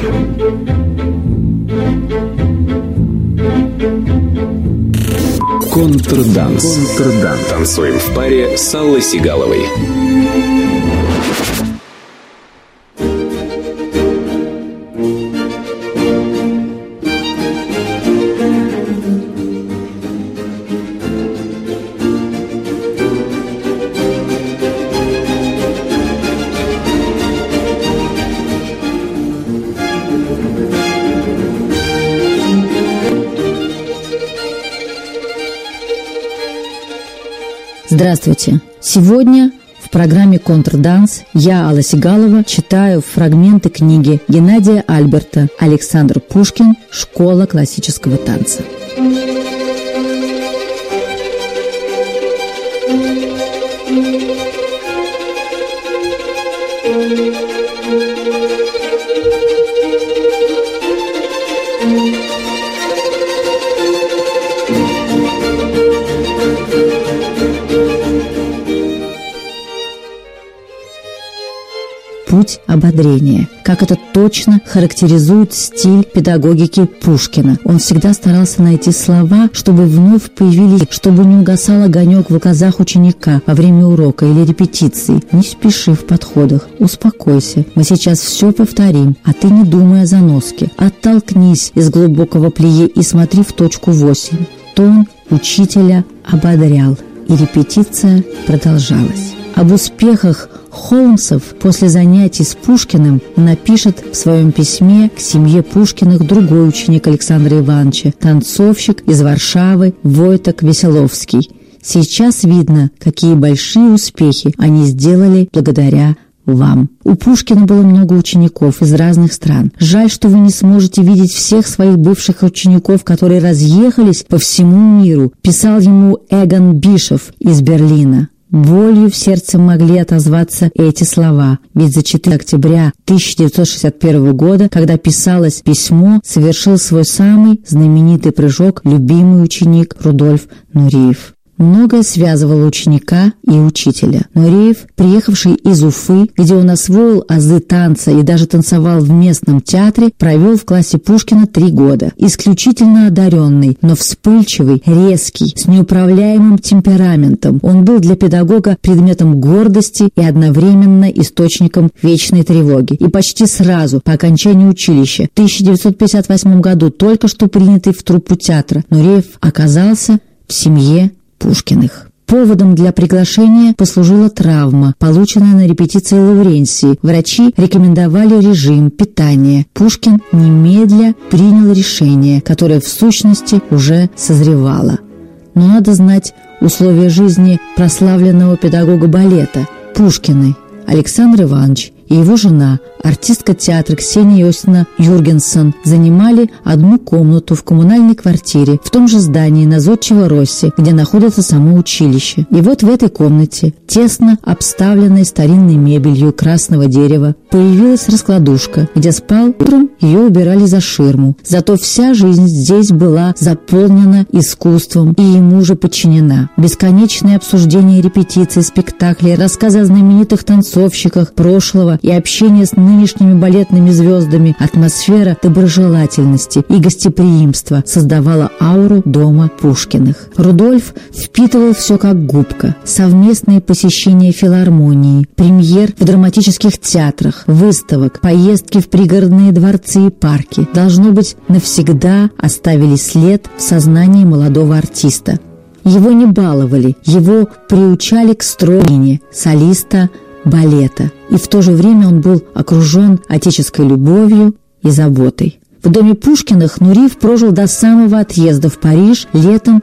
Контрданс. Танцуем в паре с Аллой Сигаловой. Здравствуйте! Сегодня в программе «Контрданс» я, Алла Сигалова, читаю фрагменты книги Геннадия Альберта «Александр Пушкин. Школа классического танца». Путь ободрения. Как это точно характеризует стиль педагогики Пушкина. Он всегда старался найти слова, чтобы вновь появились, чтобы не угасал огонек в глазах ученика во время урока или репетиции. Не спеши в подходах, успокойся. Мы сейчас все повторим, а ты не думай о заноске. Оттолкнись из глубокого плие и смотри в точку 8. Тон учителя ободрял, и репетиция продолжалась. Об успехах Холмсов после занятий с Пушкиным напишет в своем письме к семье Пушкиных другой ученик Александра Ивановича, танцовщик из Варшавы Войток Веселовский. Сейчас видно, какие большие успехи они сделали благодаря вам. У Пушкина было много учеников из разных стран. Жаль, что вы не сможете видеть всех своих бывших учеников, которые разъехались по всему миру, писал ему Эгон Бишев из Берлина. Болью в сердце могли отозваться эти слова, ведь за 4 октября 1961 года, когда писалось письмо, совершил свой самый знаменитый прыжок любимый ученик Рудольф Нуриев. Многое связывало ученика и учителя. Нуриев, приехавший из Уфы, где он освоил азы танца и даже танцевал в местном театре, провел в классе Пушкина 3 года. Исключительно одаренный, но вспыльчивый, резкий, с неуправляемым темпераментом. Он был для педагога предметом гордости и одновременно источником вечной тревоги. И почти сразу, по окончании училища, в 1958 году, только что принятый в труппу театра, Нуриев оказался в семье Пушкиных. Поводом для приглашения послужила травма, полученная на репетиции Лавренции. Врачи рекомендовали режим питания. Пушкин немедля принял решение, которое в сущности уже созревало. Но надо знать условия жизни прославленного педагога балета. Пушкины Александр Иванович и его жена, артистка театра Ксения Иосифовна Юргенсон, занимали одну комнату в коммунальной квартире в том же здании на Зодчего-Росси, где находится само училище. И вот в этой комнате, тесно обставленной старинной мебелью красного дерева, появилась раскладушка, где спал. Утром ее убирали за ширму. Зато вся жизнь здесь была заполнена искусством и ему же подчинена. Бесконечные обсуждения репетиций, спектаклей, рассказы о знаменитых танцовщиках прошлого и общение с нынешними балетными звездами, атмосфера доброжелательности и гостеприимства создавала ауру дома Пушкиных. Рудольф впитывал все как губка. Совместные посещения филармонии, премьер в драматических театрах, выставок, поездки в пригородные дворцы и парки, должно быть, навсегда оставили след в сознании молодого артиста. Его не баловали, его приучали к стройне солиста балета, и в то же время он был окружен отеческой любовью и заботой. В доме Пушкиных Нуриев прожил до самого отъезда в Париж летом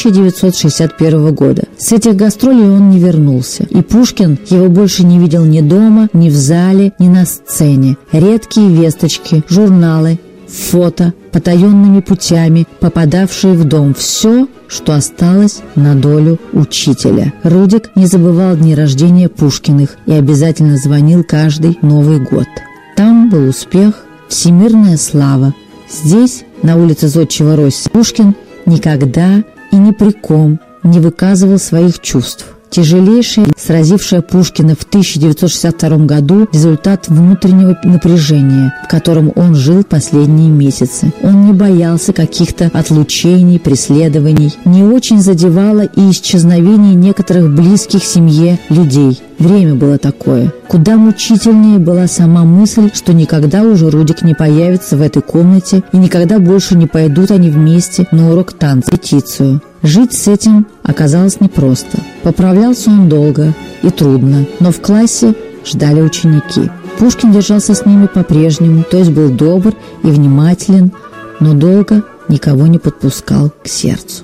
1961 года. С этих гастролей он не вернулся, и Пушкин его больше не видел ни дома, ни в зале, ни на сцене. Редкие весточки, журналы, фото, потаенными путями, попадавшие в дом. Все, что осталось на долю учителя. Рудик не забывал дни рождения Пушкиных и обязательно звонил каждый Новый год. Там был успех, всемирная слава. Здесь, на улице Зодчего-Росси, Пушкин никогда и ни при ком не выказывал своих чувств. Тяжелейшая, сразившая Пушкина в 1962 году, результат внутреннего напряжения, в котором он жил последние месяцы. Он не боялся каких-то отлучений, преследований. Не очень задевало и исчезновение некоторых близких семье людей. Время было такое. Куда мучительнее была сама мысль, что никогда уже Рудик не появится в этой комнате и никогда больше не пойдут они вместе на урок танца, репетицию. Жить с этим оказалось непросто. Поправлялся он долго и трудно, но в классе ждали ученики. Пушкин держался с ними по-прежнему, то есть был добр и внимателен, но долго никого не подпускал к сердцу.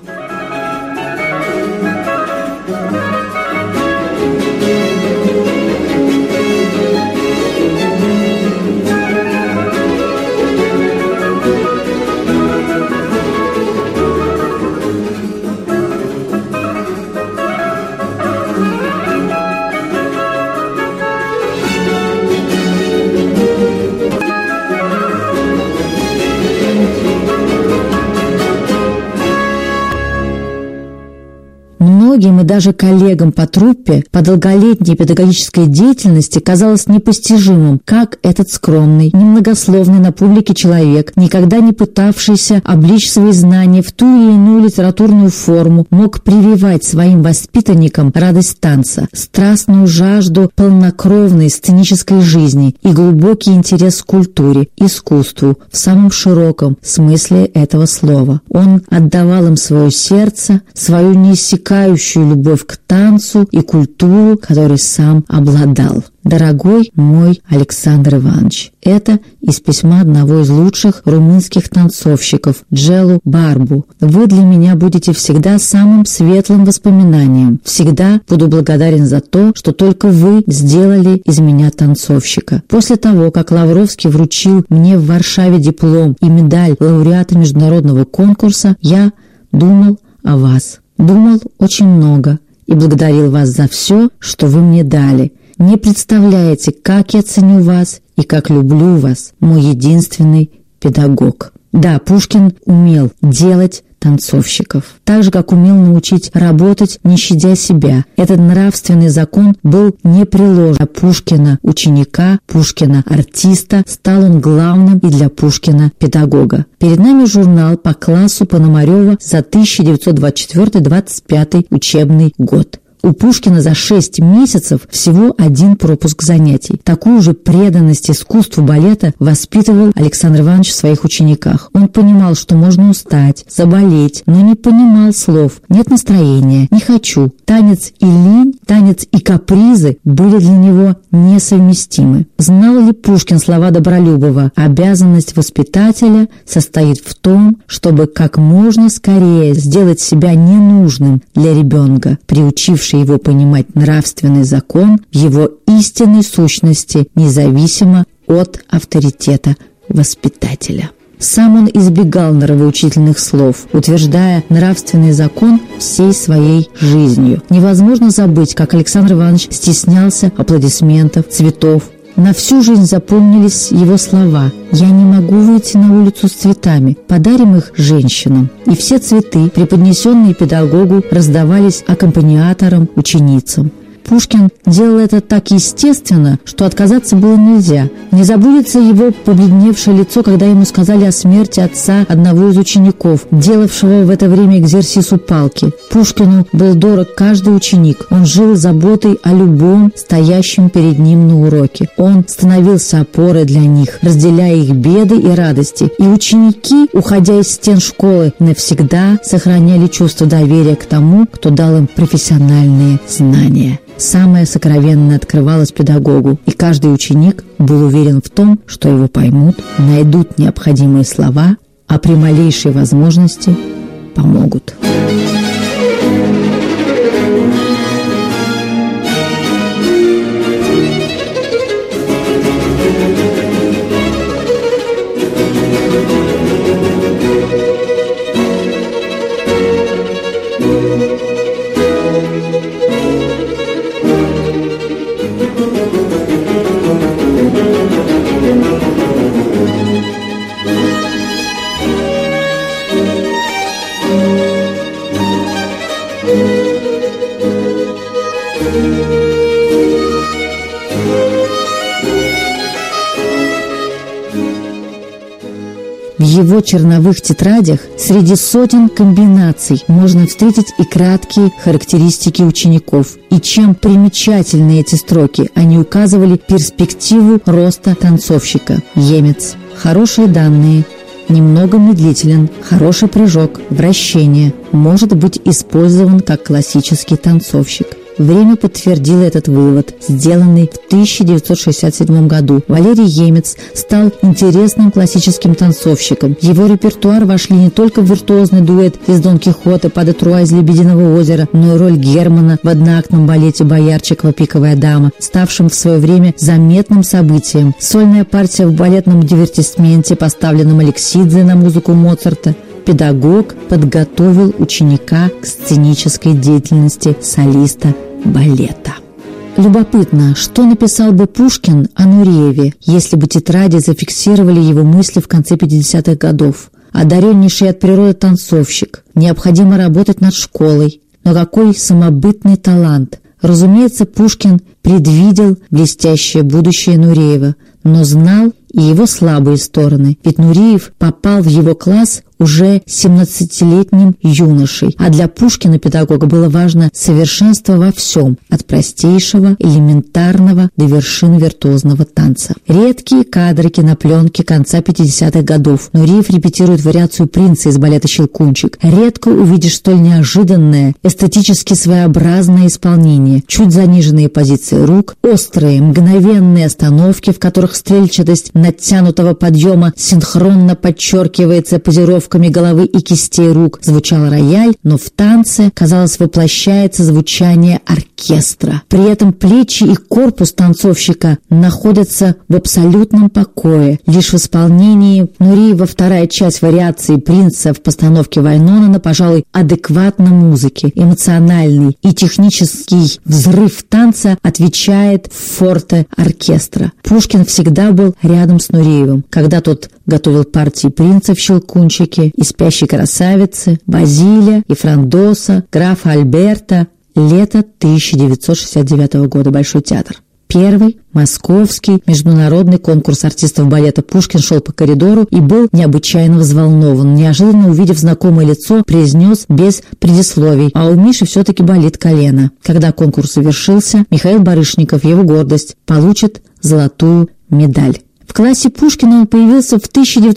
Многим и даже коллегам по труппе по долголетней педагогической деятельности казалось непостижимым, как этот скромный, немногословный на публике человек, никогда не пытавшийся обличь свои знания в ту или иную литературную форму, мог прививать своим воспитанникам радость танца, страстную жажду полнокровной сценической жизни и глубокий интерес к культуре, искусству в самом широком смысле этого слова. Он отдавал им свое сердце, свою неиссякающую любовь к танцу и культуру, которой сам обладал. «Дорогой мой Александр Иванович», это из письма одного из лучших румынских танцовщиков, Джелу Барбу. «Вы для меня будете всегда самым светлым воспоминанием. Всегда буду благодарен за то, что только вы сделали из меня танцовщика». После того, как Лавровский вручил мне в Варшаве диплом и медаль лауреата международного конкурса, я думал о вас. Думал очень много и благодарил вас за все, что вы мне дали. Не представляете, как я ценю вас и как люблю вас, мой единственный педагог». Да, Пушкин умел делать танцовщиков, так же, как умел научить работать, не щадя себя. Этот нравственный закон был непреложен. Для Пушкина ученика, Пушкина артиста, стал он главным и для Пушкина педагога. Перед нами журнал по классу Пономарева за 1924-25 учебный год. У Пушкина за 6 месяцев всего 1 пропуск занятий. Такую же преданность искусству балета воспитывал Александр Иванович в своих учениках. Он понимал, что можно устать, заболеть, но не понимал слов. Нет настроения, не хочу. Танец и лень, танец и капризы были для него несовместимы. Знал ли Пушкин слова Добролюбова? Обязанность воспитателя состоит в том, чтобы как можно скорее сделать себя ненужным для ребенка, приучивший его понимать нравственный закон в его истинной сущности, независимо от авторитета воспитателя. Сам он избегал нравоучительных слов, утверждая нравственный закон всей своей жизнью. Невозможно забыть, как Александр Иванович стеснялся аплодисментов, цветов. На всю жизнь запомнились его слова: «Я не могу выйти на улицу с цветами, подарим их женщинам». И все цветы, преподнесенные педагогу, раздавались аккомпаниаторам, ученицам. Пушкин делал это так естественно, что отказаться было нельзя. Не забудется его побледневшее лицо, когда ему сказали о смерти отца одного из учеников, делавшего в это время экзерсис у палки. Пушкину был дорог каждый ученик. Он жил заботой о любом, стоящем перед ним на уроке. Он становился опорой для них, разделяя их беды и радости. И ученики, уходя из стен школы, навсегда сохраняли чувство доверия к тому, кто дал им профессиональные знания. Самое сокровенное открывалось педагогу, и каждый ученик был уверен в том, что его поймут, найдут необходимые слова, а при малейшей возможности помогут. В его черновых тетрадях среди сотен комбинаций можно встретить и краткие характеристики учеников. И чем примечательны эти строки, они указывали перспективу роста танцовщика. Емец. Хорошие данные. Немного медлителен, хороший прыжок, вращение, может быть использован как классический танцовщик. Время подтвердило этот вывод, сделанный в 1967 году. Валерий Емец стал интересным классическим танцовщиком. В его репертуар вошли не только виртуозный дуэт из Дон Кихота «Па де Труа» из «Лебединого озера», но и роль Германа в одноактном балете «Боярчикова пиковая дама», ставшем в свое время заметным событием. Сольная партия в балетном дивертисменте, поставленном Алексидзе на музыку Моцарта. Педагог подготовил ученика к сценической деятельности солиста балета. Любопытно, что написал бы Пушкин о Нурееве, если бы тетради зафиксировали его мысли в конце 50-х годов. Одареннейший от природы танцовщик, необходимо работать над школой. Но какой самобытный талант! Разумеется, Пушкин предвидел блестящее будущее Нуреева, но знал и его слабые стороны, ведь Нуреев попал в его класс уже 17-летним юношей, а для Пушкина, педагога, было важно совершенство во всем, от простейшего, элементарного до вершин виртуозного танца. Редкие кадры кинопленки конца 50-х годов. Нуреев репетирует вариацию принца из балета «Щелкунчик». Редко увидишь столь неожиданное, эстетически своеобразное исполнение, чуть заниженные позиции рук, острые, мгновенные остановки, в которых стрельчатость натянутого подъема синхронно подчеркивается позировками головы и кистей рук. Звучал рояль, но в танце, казалось, воплощается звучание оркестра. При этом плечи и корпус танцовщика находятся в абсолютном покое. Лишь в исполнении Нуреева вторая часть вариации принца в постановке Вайнонена, пожалуй, адекватна музыке. Эмоциональный и технический взрыв танца отвечает форте оркестра. Пушкин всегда был рядом с Нуреевым, когда тот готовил партии принца в «Щелкунчике» и «Спящей красавицы», «Базиля» и «Франдоса», «Графа Альберта». Лето 1969 года. Большой театр. Первый московский международный конкурс артистов балета. Пушкин шел по коридору и был необычайно взволнован. Неожиданно, увидев знакомое лицо, произнес без предисловий: «А у Миши все-таки болит колено». Когда конкурс завершился, Михаил Барышников, его гордость, получит золотую медаль. В классе Пушкина он появился в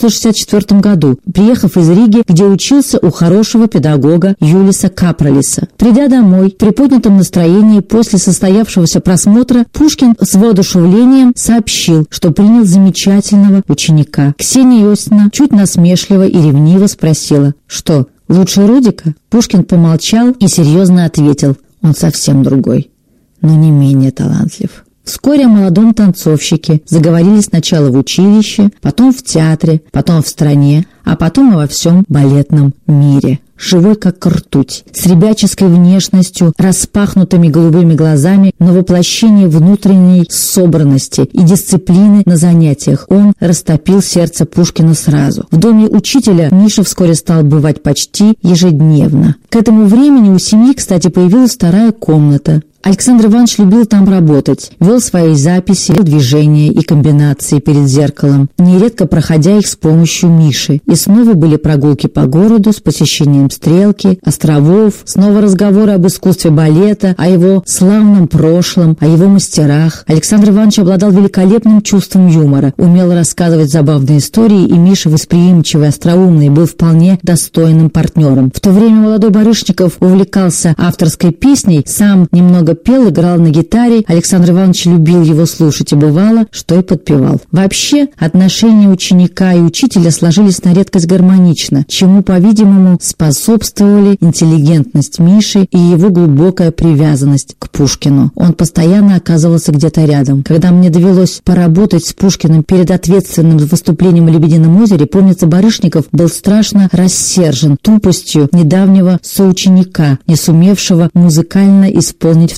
1964 году, приехав из Риги, где учился у хорошего педагога Юлиса Капралиса. Придя домой, в приподнятом настроении после состоявшегося просмотра, Пушкин с воодушевлением сообщил, что принял замечательного ученика. Ксения Иосифовна чуть насмешливо и ревниво спросила: «Что, лучше Рудика?» Пушкин помолчал и серьезно ответил: «Он совсем другой, но не менее талантлив». Вскоре о молодом танцовщике заговорили сначала в училище, потом в театре, потом в стране, а потом и во всем балетном мире. Живой как ртуть, с ребяческой внешностью, распахнутыми голубыми глазами, но воплощение внутренней собранности и дисциплины на занятиях, он растопил сердце Пушкина сразу. В доме учителя Миша вскоре стал бывать почти ежедневно. К этому времени у семьи, кстати, появилась вторая комната. Александр Иванович любил там работать, вел свои записи, движения и комбинации перед зеркалом, нередко проходя их с помощью Миши. И снова были прогулки по городу с посещением Стрелки, островов, снова разговоры об искусстве балета, о его славном прошлом, о его мастерах. Александр Иванович обладал великолепным чувством юмора, умел рассказывать забавные истории, и Миша, восприимчивый, остроумный, был вполне достойным партнером. В то время молодой Барышников увлекался авторской песней, сам немного пел, играл на гитаре. Александр Иванович любил его слушать, и бывало, что и подпевал. Вообще, отношения ученика и учителя сложились на редкость гармонично, чему, по-видимому, способствовали интеллигентность Миши и его глубокая привязанность к Пушкину. Он постоянно оказывался где-то рядом. Когда мне довелось поработать с Пушкиным перед ответственным выступлением в «Лебедином озере», помнится, Барышников был страшно рассержен тупостью недавнего соученика, не сумевшего музыкально исполнить вторую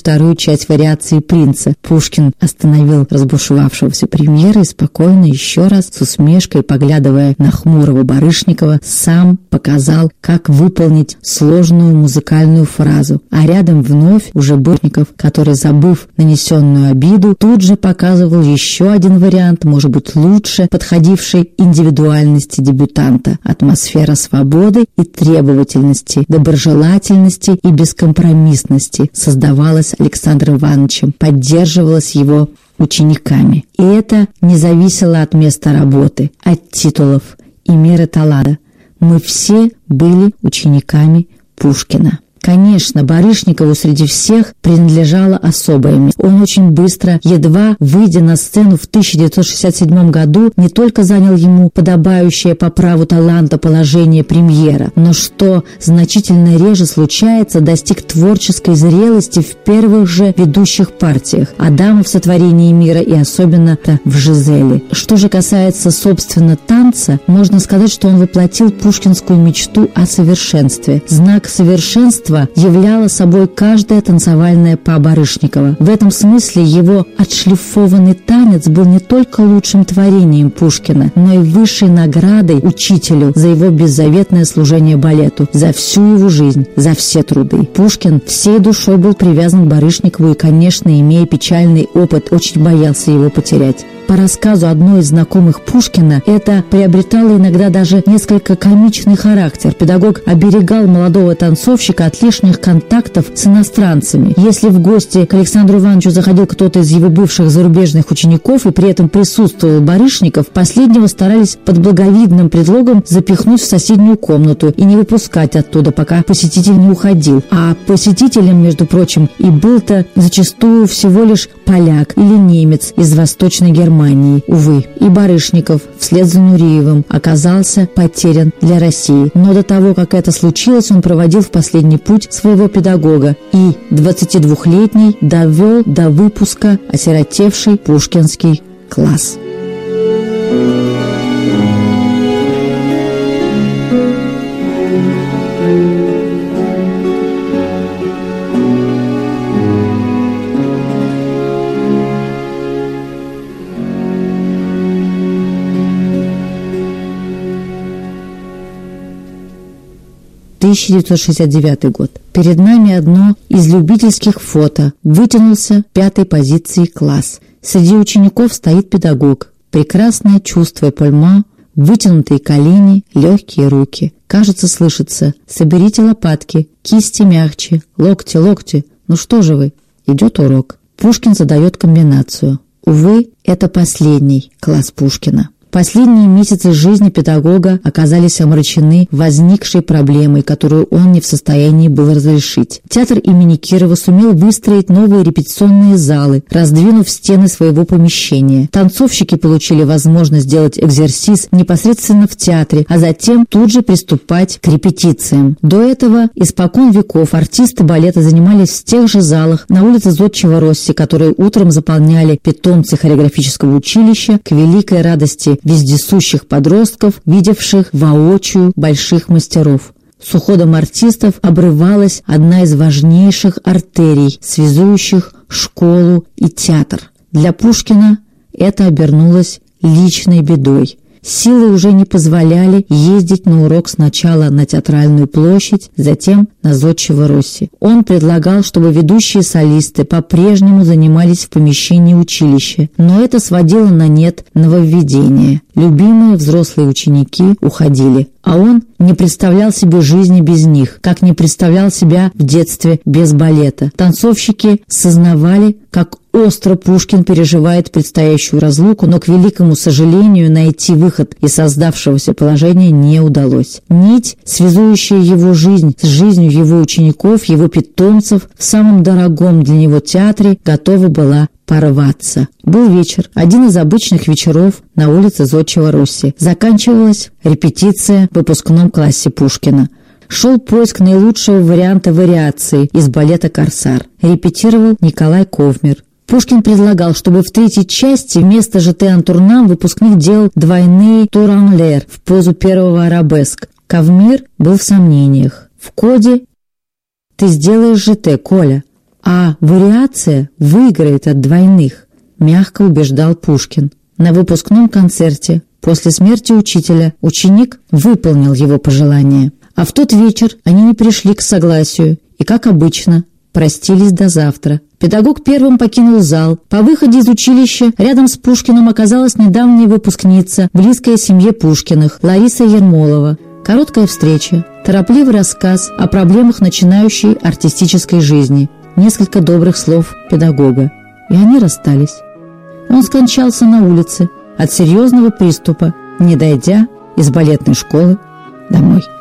вторую часть вариации «Принца». Пушкин остановил разбушевавшегося премьера и спокойно, еще раз, с усмешкой, поглядывая на хмурого Барышникова, сам показал, как выполнить сложную музыкальную фразу. А рядом вновь уже Бортников, который, забыв нанесенную обиду, тут же показывал еще один вариант, может быть, лучше подходивший индивидуальности дебютанта. Атмосфера свободы и требовательности, доброжелательности и бескомпромиссности создавалась Александром Ивановичем, поддерживалась его учениками. И это не зависело от места работы, от титулов и меры таланта. Мы все были учениками Пушкина. Конечно, Барышникову среди всех принадлежало особое место. Он очень быстро, едва выйдя на сцену в 1967 году, не только занял ему подобающее по праву таланта положение премьера, но, что значительно реже случается, достиг творческой зрелости в первых же ведущих партиях «Адама в сотворении мира» и особенно-то в «Жизели». Что же касается, собственно, танца, можно сказать, что он воплотил пушкинскую мечту о совершенстве. Знак совершенства являла собой каждая танцевальная па Барышникова. В этом смысле его отшлифованный танец был не только лучшим творением Пушкина, но и высшей наградой учителю за его беззаветное служение балету, за всю его жизнь, за все труды. Пушкин всей душой был привязан к Барышникову и, конечно, имея печальный опыт, очень боялся его потерять. По рассказу одной из знакомых Пушкина, это приобретало иногда даже несколько комичный характер. Педагог оберегал молодого танцовщика от лишних контактов с иностранцами. Если в гости к Александру Ивановичу заходил кто-то из его бывших зарубежных учеников и при этом присутствовал Барышников, последнего старались под благовидным предлогом запихнуть в соседнюю комнату и не выпускать оттуда, пока посетитель не уходил. А посетителем, между прочим, и был-то зачастую всего лишь поляк или немец из Восточной Германии. Увы, и Барышников вслед за Нуриевым оказался потерян для России. Но до того, как это случилось, он проводил в последний путь своего педагога и 22-летний довел до выпуска осиротевший пушкинский класс. – 1969 год. Перед нами одно из любительских фото. Вытянулся 5-й позиции класс. Среди учеников стоит педагог. Прекрасное чувство пальма, вытянутые колени, легкие руки. Кажется, слышится: «Соберите лопатки, кисти мягче, локти, локти. Ну что же вы?» Идет урок. Пушкин задает комбинацию. Увы, это последний класс Пушкина. Последние месяцы жизни педагога оказались омрачены возникшей проблемой, которую он не в состоянии был разрешить. Театр имени Кирова сумел выстроить новые репетиционные залы, раздвинув стены своего помещения. Танцовщики получили возможность делать экзерсис непосредственно в театре, а затем тут же приступать к репетициям. До этого испокон веков артисты балета занимались в тех же залах на улице Зодчего Росси, которые утром заполняли питомцы хореографического училища, к великой радости вездесущих подростков, видевших воочию больших мастеров. С уходом артистов обрывалась одна из важнейших артерий, связующих школу и театр. Для Пушкина это обернулось личной бедой. Силы уже не позволяли ездить на урок сначала на Театральную площадь, затем на Зодчего Росси. Он предлагал, чтобы ведущие солисты по-прежнему занимались в помещении училища, но это сводило на нет нововведение. Любимые взрослые ученики уходили, а он не представлял себе жизни без них, как не представлял себя в детстве без балета. Танцовщики сознавали, как остро Пушкин переживает предстоящую разлуку, но, к великому сожалению, найти выход из создавшегося положения не удалось. Нить, связующая его жизнь с жизнью его учеников, его питомцев, в самом дорогом для него театре, готова была порваться. Был вечер, один из обычных вечеров на улице Зодчего Росси. Заканчивалась репетиция в выпускном классе Пушкина. Шел поиск наилучшего варианта вариации из балета «Корсар». Репетировал Николай Ковмер. Пушкин предлагал, чтобы в третьей части вместо «Жете антурнам» выпускник делал двойные тур-ан-лер в позу первого арабеск. Ковмер был в сомнениях. В коде «Ты сделаешь жете, Коля». а вариация выиграет от двойных, мягко убеждал Пушкин. На выпускном концерте после смерти учителя ученик выполнил его пожелание. А в тот вечер они не пришли к согласию и, как обычно, простились до завтра. Педагог первым покинул зал. По выходе из училища рядом с Пушкиным оказалась недавняя выпускница, близкая семье Пушкиных, Лариса Ермолова. Короткая встреча, торопливый рассказ о проблемах начинающей артистической жизни, несколько добрых слов педагога. И они расстались. Он скончался на улице от серьезного приступа, не дойдя из балетной школы домой.